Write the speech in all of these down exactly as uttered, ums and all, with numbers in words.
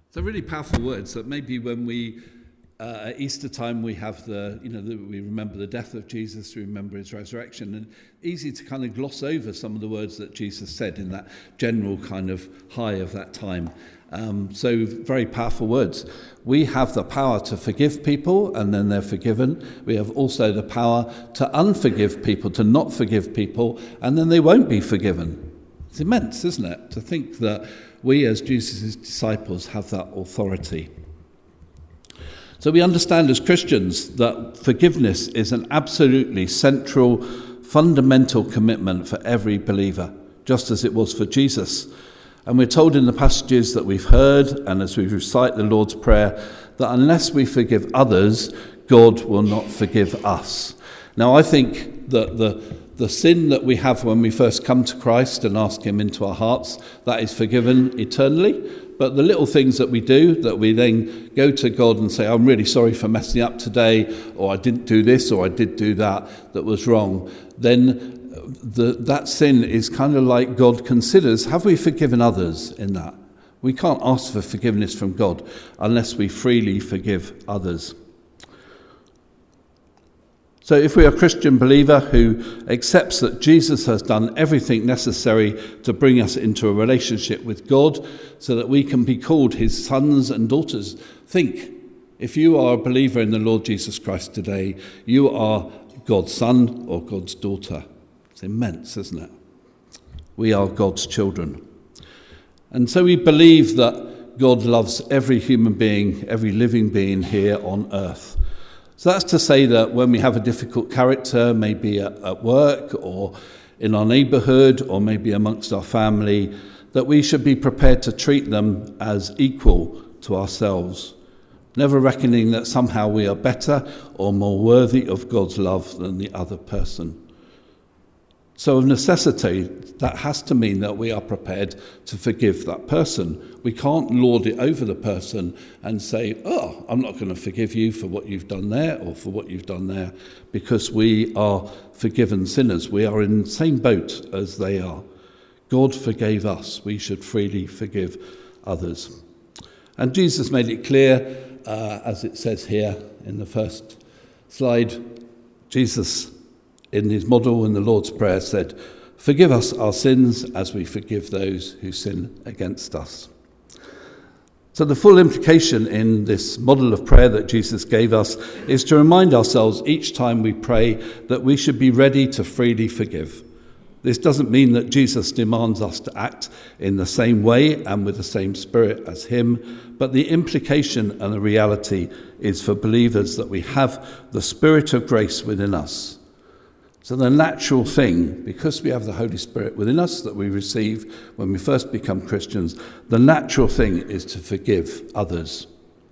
So really powerful words that maybe when we, uh, at Easter time, we have the, you know, the, we remember the death of Jesus, we remember his resurrection, and easy to kind of gloss over some of the words that Jesus said in that general kind of high of that time. Um, so very powerful words. We have the power to forgive people and then they're forgiven. We have also the power to unforgive people, to not forgive people, and then they won't be forgiven. It's immense, isn't it, to think that we as Jesus' disciples have that authority. So we understand as Christians that forgiveness is an absolutely central, fundamental commitment for every believer, just as it was for Jesus. And we're told in the passages that we've heard, and as we recite the Lord's Prayer, that unless we forgive others, God will not forgive us. Now, I think that the the sin that we have when we first come to Christ and ask him into our hearts, that is forgiven eternally. But the little things that we do, that we then go to God and say, I'm really sorry for messing up today, or I didn't do this, or I did do that, that was wrong, then the, that sin is kind of like God considers, have we forgiven others in that? We can't ask for forgiveness from God unless we freely forgive others. So if we are a Christian believer who accepts that Jesus has done everything necessary to bring us into a relationship with God so that we can be called his sons and daughters, think, if you are a believer in the Lord Jesus Christ today, you are God's son or God's daughter. It's immense, isn't it? We are God's children. And so we believe that God loves every human being, every living being here on earth. So that's to say that when we have a difficult character, maybe at, at work or in our neighbourhood or maybe amongst our family, that we should be prepared to treat them as equal to ourselves, never reckoning that somehow we are better or more worthy of God's love than the other person. So of necessity, that has to mean that we are prepared to forgive that person. We can't lord it over the person and say, oh, I'm not going to forgive you for what you've done there or for what you've done there, because we are forgiven sinners. We are in the same boat as they are. God forgave us. We should freely forgive others. And Jesus made it clear, uh, as it says here in the first slide, Jesus in his model in the Lord's Prayer said, forgive us our sins as we forgive those who sin against us. So the full implication in this model of prayer that Jesus gave us is to remind ourselves each time we pray that we should be ready to freely forgive. This doesn't mean that Jesus demands us to act in the same way and with the same spirit as him, but the implication and the reality is for believers that we have the Spirit of grace within us. So the natural thing, because we have the Holy Spirit within us that we receive when we first become Christians, the natural thing is to forgive others.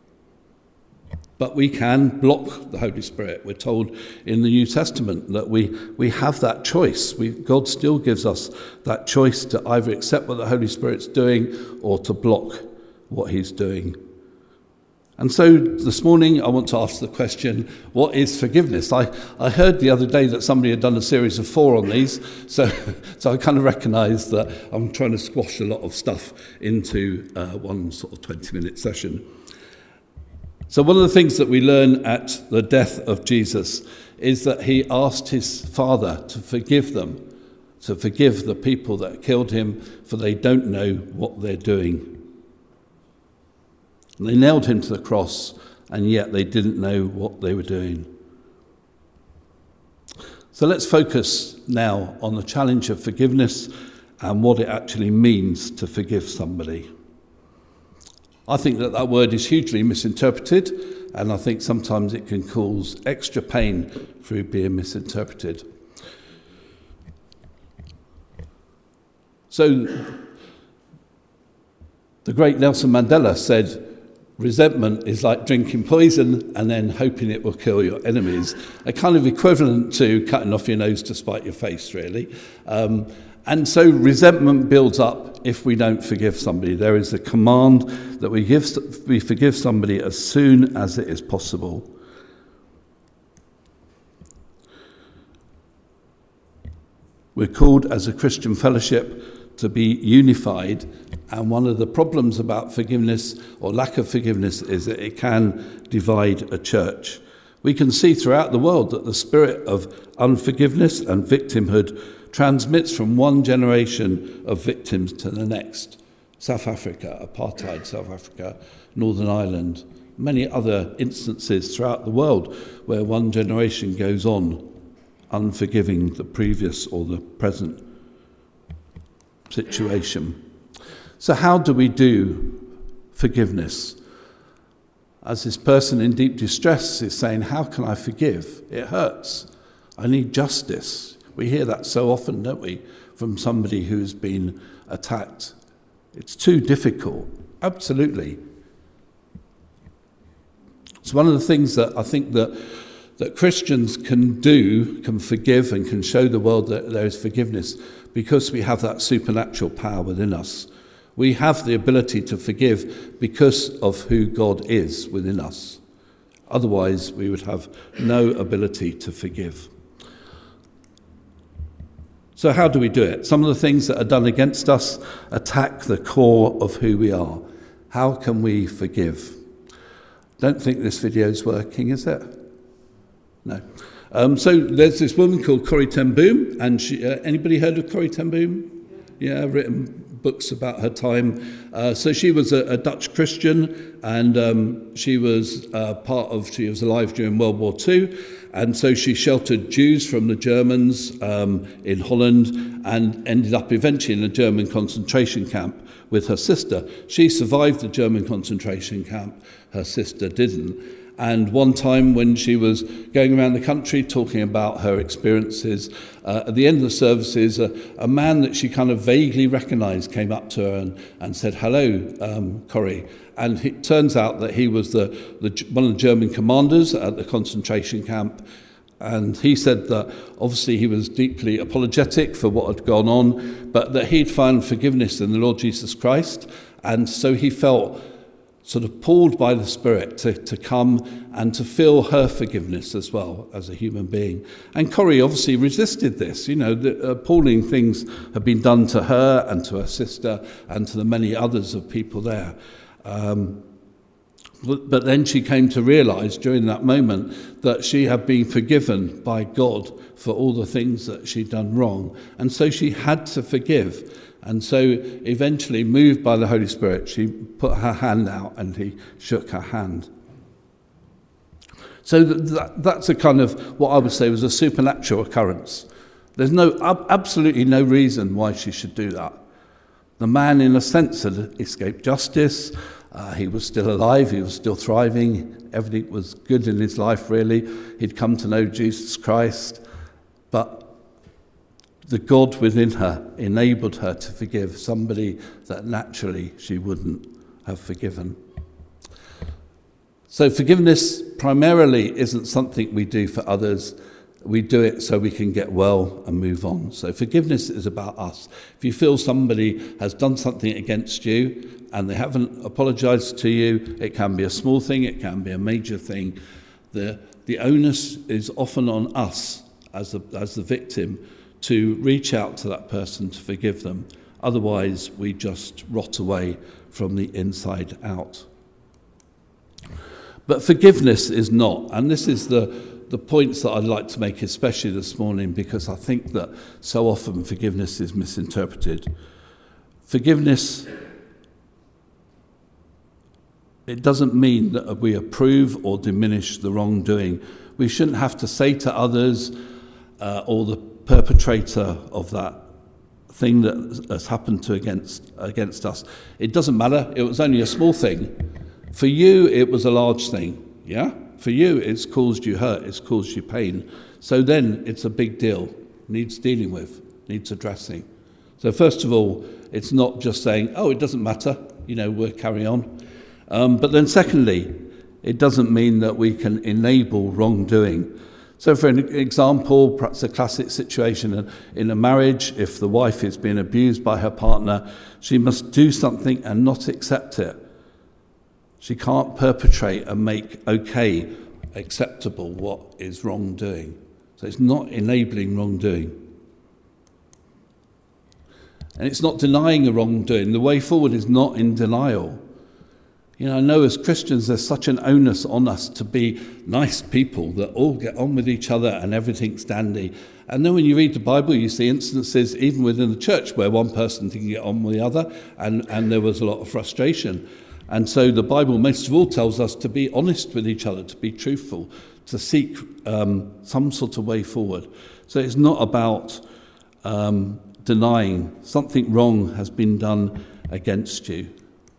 But we can block the Holy Spirit. We're told in the New Testament that we, we have that choice. We, God still gives us that choice to either accept what the Holy Spirit's doing or to block what he's doing. And so this morning I want to ask the question, what is forgiveness? I, I heard the other day that somebody had done a series of four on these, so so I kind of recognise that I'm trying to squash a lot of stuff into uh, one sort of twenty-minute session. So one of the things that we learn at the death of Jesus is that he asked his Father to forgive them, to forgive the people that killed him, for they don't know what they're doing. They nailed him to the cross, and yet they didn't know what they were doing. So let's focus now on the challenge of forgiveness and what it actually means to forgive somebody. I think that that word is hugely misinterpreted, and I think sometimes it can cause extra pain through being misinterpreted. So the great Nelson Mandela said, resentment is like drinking poison and then hoping it will kill your enemies. A kind of equivalent to cutting off your nose to spite your face, really. Um, and so resentment builds up if we don't forgive somebody. There is a command that we give, we forgive somebody as soon as it is possible. We're called as a Christian fellowship to be unified And one of the problems about forgiveness or lack of forgiveness is that it can divide a church. We can see throughout the world that the spirit of unforgiveness and victimhood transmits from one generation of victims to the next. South Africa, apartheid South Africa, Northern Ireland, many other instances throughout the world where one generation goes on unforgiving the previous or the present situation. So how do we do forgiveness? As this person in deep distress is saying, how can I forgive? It hurts. I need justice. We hear that so often, don't we, from somebody who's been attacked. It's too difficult. Absolutely. It's one of the things that I think that, that Christians can do, can forgive and can show the world that there is forgiveness because we have that supernatural power within us. We have the ability to forgive because of who God is within us. Otherwise, we would have no ability to forgive. So how do we do it? Some of the things that are done against us attack the core of who we are. How can we forgive? Don't think this video is working, is it? No. Um, so there's this woman called Corrie ten Boom, and she, uh, anybody heard of Corrie ten Boom? Yeah, written books about her time. Uh, so she was a, a Dutch Christian, and um, she was uh, part of, she was alive during World War Two, and so she sheltered Jews from the Germans um, in Holland and ended up eventually in a German concentration camp with her sister. She survived the German concentration camp, her sister didn't. And one time when she was going around the country talking about her experiences, uh, at the end of the services, a, a man that she kind of vaguely recognised came up to her and, and said, hello, um, Corrie. And it turns out that he was the, the one of the German commanders at the concentration camp. And he said that obviously he was deeply apologetic for what had gone on, but that he'd found forgiveness in the Lord Jesus Christ. And so he felt sort of pulled by the Spirit to, to come and to feel her forgiveness as well as a human being. And Corrie obviously resisted this. You know, the appalling things had been done to her and to her sister and to the many others of people there. Um, but, but then she came to realise during that moment that she had been forgiven by God for all the things that she'd done wrong. And so she had to forgive. And so eventually, moved by the Holy Spirit, she put her hand out and he shook her hand. So that, that's a kind of, what I would say was a supernatural occurrence. There's no absolutely no reason why she should do that. The man, in a sense, had escaped justice. Uh, he was still alive. He was still thriving. Everything was good in his life, really. He'd come to know Jesus Christ. But the God within her enabled her to forgive somebody that naturally she wouldn't have forgiven. So forgiveness primarily isn't something we do for others. We do it so we can get well and move on. So forgiveness is about us. If you feel somebody has done something against you and they haven't apologised to you, it can be a small thing, it can be a major thing. The, the onus is often on us as the, as the victim to reach out to that person to forgive them. Otherwise, we just rot away from the inside out. But forgiveness is not, and this is the, the points that I'd like to make especially this morning, because I think that so often forgiveness is misinterpreted. Forgiveness, it doesn't mean that we approve or diminish the wrongdoing. We shouldn't have to say to others uh, or the perpetrator of that thing that has happened to against against us. It doesn't matter. It was only a small thing. For you, it was a large thing. Yeah? For you, it's caused you hurt. It's caused you pain. So then it's a big deal. Needs dealing with. Needs addressing. So first of all, it's not just saying, oh, it doesn't matter. You know, we'll carry on. Um, but then secondly, it doesn't mean that we can enable wrongdoing. So for an example, perhaps a classic situation in a marriage, if the wife is being abused by her partner, she must do something and not accept it. She can't perpetrate and make okay, acceptable what is wrongdoing. So it's not enabling wrongdoing. And it's not denying a wrongdoing. The way forward is not in denial. You know, I know as Christians there's such an onus on us to be nice people that all get on with each other and everything's dandy. And then when you read the Bible, you see instances even within the church where one person didn't get on with the other, and, and there was a lot of frustration. And so the Bible most of all tells us to be honest with each other, to be truthful, to seek um, some sort of way forward. So it's not about um, denying something wrong has been done against you.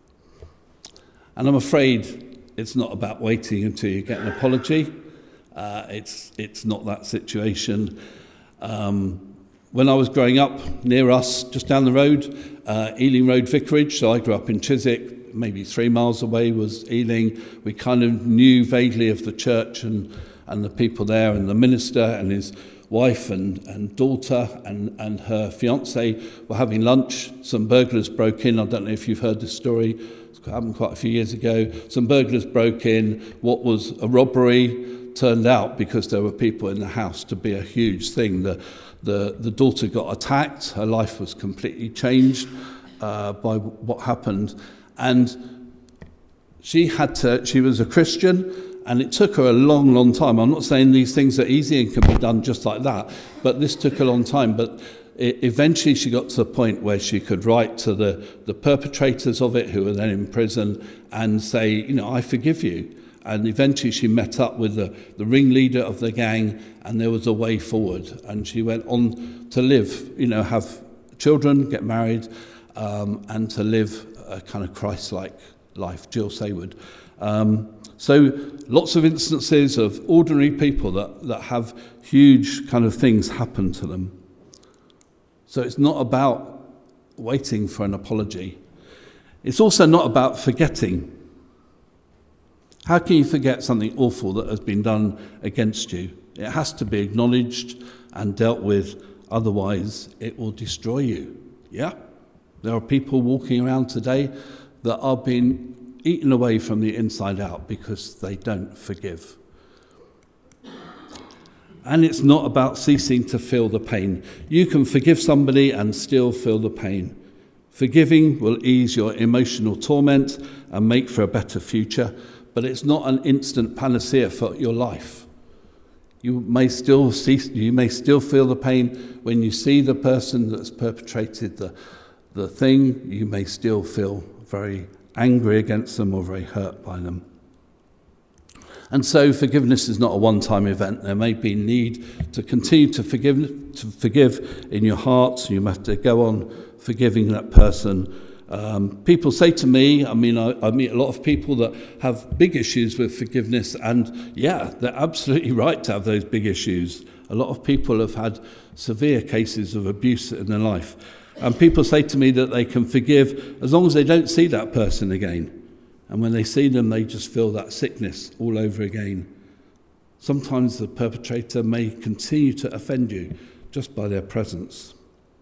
And I'm afraid it's not about waiting until you get an apology. Uh, it's it's not that situation. Um, when I was growing up near us, just down the road, uh, Ealing Road Vicarage, so I grew up in Chiswick, maybe three miles away was Ealing. We kind of knew vaguely of the church and, and the people there, and the minister and his wife and, and daughter and, and her fiancé were having lunch. Some burglars broke in. I don't know if you've heard this story. It happened quite a few years ago. Some burglars broke in. What was a robbery turned out, because there were people in the house, to be a huge thing. The, the, the daughter got attacked. Her life was completely changed uh, by what happened. And she had to, she was a Christian, and it took her a long, long time. I'm not saying these things are easy and can be done just like that, but this took a long time. But it, eventually she got to the point where she could write to the, the perpetrators of it, who were then in prison, and say, you know, I forgive you. And eventually she met up with the, the ringleader of the gang, and there was a way forward. And she went on to live, you know, have children, get married, um, and to live a kind of Christ-like life, Jill Saywood. Um, so lots of instances of ordinary people that, that have huge kind of things happen to them. So it's not about waiting for an apology. It's also not about forgetting. How can you forget something awful that has been done against you? It has to be acknowledged and dealt with, otherwise it will destroy you. Yeah? There are people walking around today that are being eaten away from the inside out because they don't forgive. And it's not about ceasing to feel the pain. You can forgive somebody and still feel the pain. Forgiving will ease your emotional torment and make for a better future, but it's not an instant panacea for your life. You may still cease, you may still feel the pain when you see the person that's perpetrated the, the thing. You may still feel very angry against them or very hurt by them. And so forgiveness is not a one-time event. There may be need to continue to forgive, to forgive in your heart. You have to go on forgiving that person. Um, people say to me, I mean, I, I meet a lot of people that have big issues with forgiveness, and yeah, they're absolutely right to have those big issues. A lot of people have had severe cases of abuse in their life. And people say to me that they can forgive as long as they don't see that person again. And when they see them, they just feel that sickness all over again. Sometimes the perpetrator may continue to offend you just by their presence.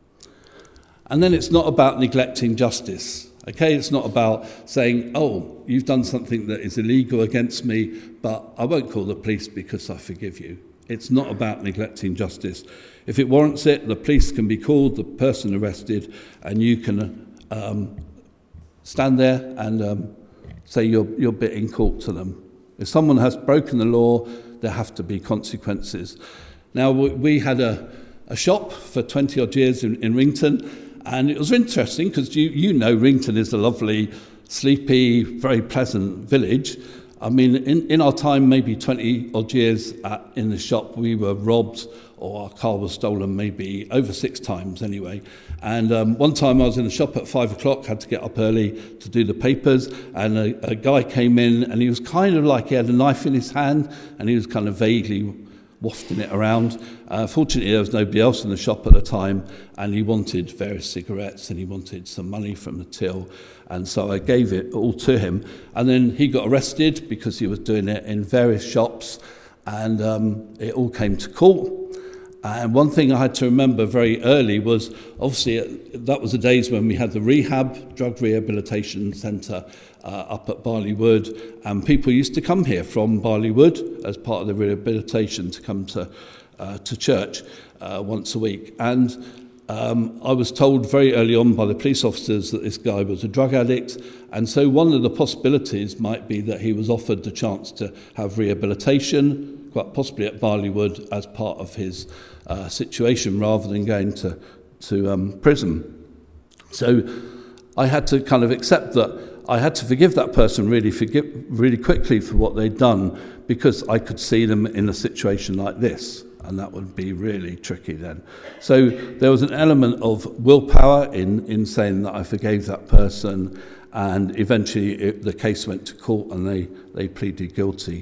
And then it's not about neglecting justice. Okay, it's not about saying, oh, you've done something that is illegal against me, but I won't call the police because I forgive you. It's not about neglecting justice. If it warrants it, the police can be called, the person arrested, and you can um, stand there and um, say your, your bit in court to them. If someone has broken the law, there have to be consequences. Now, we had a, a shop for twenty odd years in, in Rington, and it was interesting because you, you know Rington is a lovely, sleepy, very pleasant village. I mean, in, in our time, maybe twenty odd years at, in the shop, we were robbed or our car was stolen maybe over six times anyway. And um, one time I was in the shop at five o'clock, had to get up early to do the papers, and a, a guy came in and he was kind of like he had a knife in his hand and he was kind of vaguely wafting it around. Uh, fortunately, there was nobody else in the shop at the time, and he wanted various cigarettes and he wanted some money from the till. And so I gave it all to him. And then he got arrested because he was doing it in various shops, and um, it all came to court. And one thing I had to remember very early was, obviously, that was the days when we had the rehab, drug rehabilitation centre uh, up at Barley Wood, and people used to come here from Barley Wood as part of the rehabilitation to come to uh, to church uh, once a week. And Um, I was told very early on by the police officers that this guy was a drug addict, and so one of the possibilities might be that he was offered the chance to have rehabilitation, quite possibly at Barleywood, as part of his uh, situation, rather than going to, to um, prison. So I had to kind of accept that I had to forgive that person really, forgive, really quickly for what they'd done, because I could see them in a situation like this. And that would be really tricky then. So there was an element of willpower in, in saying that I forgave that person, and eventually it, the case went to court and they, they pleaded guilty.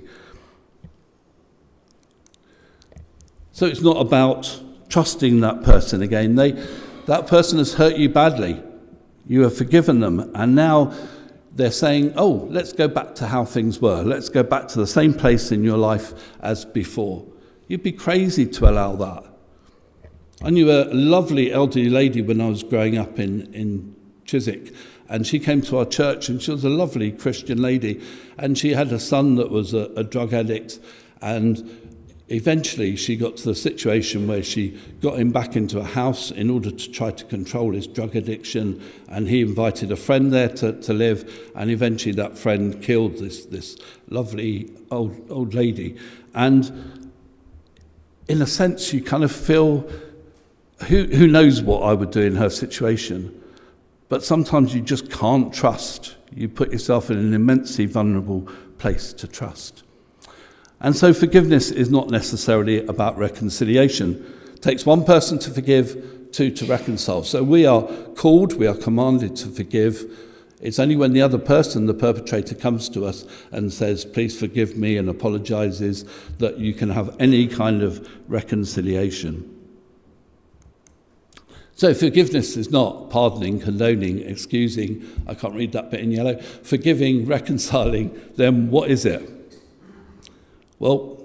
So it's not about trusting that person again. They, that person has hurt you badly. You have forgiven them, and now they're saying, oh, let's go back to how things were. Let's go back to the same place in your life as before. You'd be crazy to allow that. I knew a lovely elderly lady when I was growing up in, in Chiswick, and she came to our church, and she was a lovely Christian lady, and she had a son that was a, a drug addict, and eventually she got to the situation where she got him back into a house in order to try to control his drug addiction, and he invited a friend there to, to live, and eventually that friend killed this, this lovely old, old lady. And in a sense, you kind of feel, who, who knows what I would do in her situation, but sometimes you just can't trust. You put yourself in an immensely vulnerable place to trust. And so forgiveness is not necessarily about reconciliation. It takes one person to forgive, two to reconcile. So we are called, we are commanded to forgive. It's only when the other person, the perpetrator, comes to us and says, please forgive me, and apologizes, that you can have any kind of reconciliation. So forgiveness is not pardoning, condoning, excusing. I can't read that bit in yellow. Forgiving, reconciling. Then what is it? Well,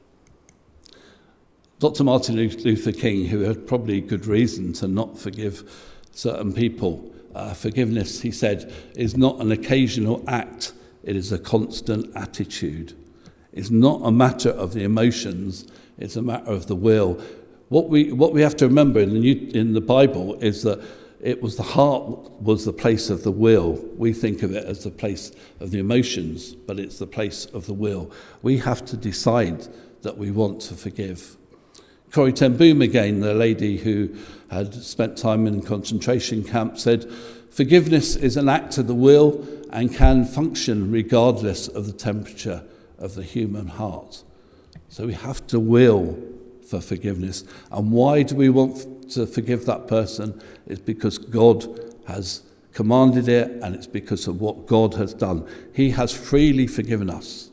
Doctor Martin Luther King, who had probably good reason to not forgive certain people, Uh, forgiveness, he said, is not an occasional act, it is a constant attitude. It's not a matter of the emotions, it's a matter of the will. What we what we have to remember in the New, in the Bible is that it was the heart was the place of the will. We think of it as the place of the emotions, but it's the place of the will. We have to decide that we want to forgive. Corrie ten Boom again, the lady who had spent time in a concentration camp, said, forgiveness is an act of the will and can function regardless of the temperature of the human heart. So we have to will for forgiveness. And why do we want to forgive that person? It's because God has commanded it, and it's because of what God has done. He has freely forgiven us.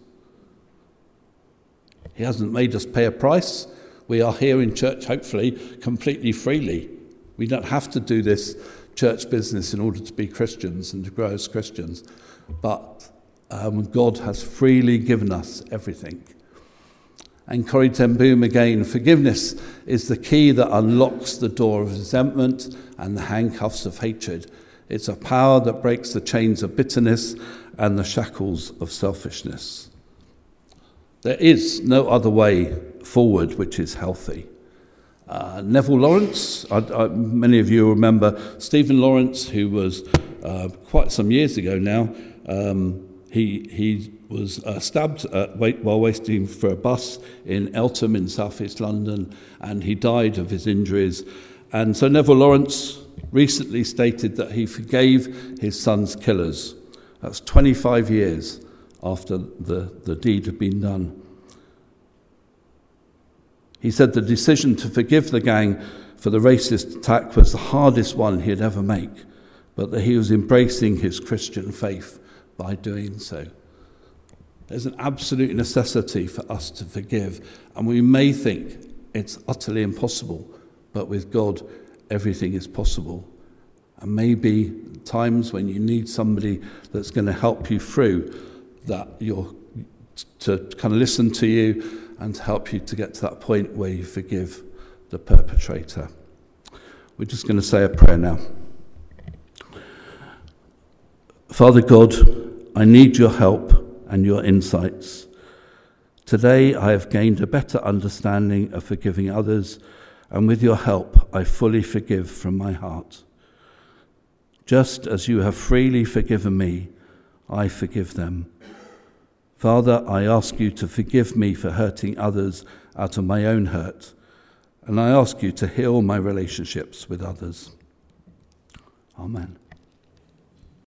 He hasn't made us pay a price. We are here in church, hopefully, completely freely. We don't have to do this church business in order to be Christians and to grow as Christians. But um, God has freely given us everything. And Corrie ten Boom again, forgiveness is the key that unlocks the door of resentment and the handcuffs of hatred. It's a power that breaks the chains of bitterness and the shackles of selfishness. There is no other way forward which is healthy. Uh, Neville Lawrence, I, I, many of you remember Stephen Lawrence, who was uh, quite some years ago now. Um, he he was uh, stabbed at, wait, while waiting for a bus in Eltham in southeast London, and he died of his injuries. And so Neville Lawrence recently stated that he forgave his son's killers. That's twenty-five years after the, the deed had been done. He said the decision to forgive the gang for the racist attack was the hardest one he'd ever make, but that he was embracing his Christian faith by doing so. There's an absolute necessity for us to forgive, and we may think it's utterly impossible, but with God, everything is possible. And maybe times when you need somebody that's going to help you through that, you're to kind of listen to you and to help you to get to that point where you forgive the perpetrator. We're just going to say a prayer now. Father God, I need your help and your insights. Today I have gained a better understanding of forgiving others and with your help, I fully forgive from my heart. Just as you have freely forgiven me, I forgive them. Father, I ask you to forgive me for hurting others out of my own hurt, and I ask you to heal my relationships with others. Amen.